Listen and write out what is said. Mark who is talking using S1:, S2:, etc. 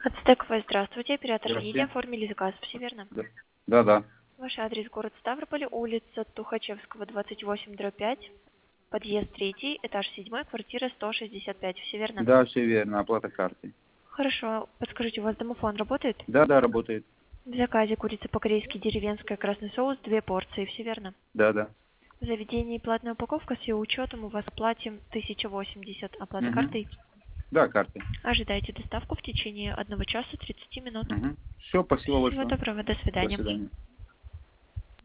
S1: Ацтековая, здравствуйте. Оператор Лилия.
S2: Здравствуйте.
S1: Оформили заказ, все верно?
S2: Да. Да.
S1: Ваш адрес город Ставрополь, улица Тухачевского, 28/5, подъезд 3, этаж 7, квартира 165, все верно?
S2: Да, все верно. Оплата картой.
S1: Хорошо. Подскажите, у вас домофон работает?
S2: Да, работает.
S1: В заказе курица по-корейски, деревенская, красный соус, 2 порции, все верно?
S2: Да.
S1: В заведении платная упаковка с ее учетом у вас платим 1080, оплата
S2: Угу.
S1: картой.
S2: Да, картой.
S1: Ожидайте доставку в течение 1 часа 30 минут.
S2: Угу. Все, спасибо
S1: Всего
S2: большое.
S1: доброго, до
S2: До
S1: свидания.
S2: свидания.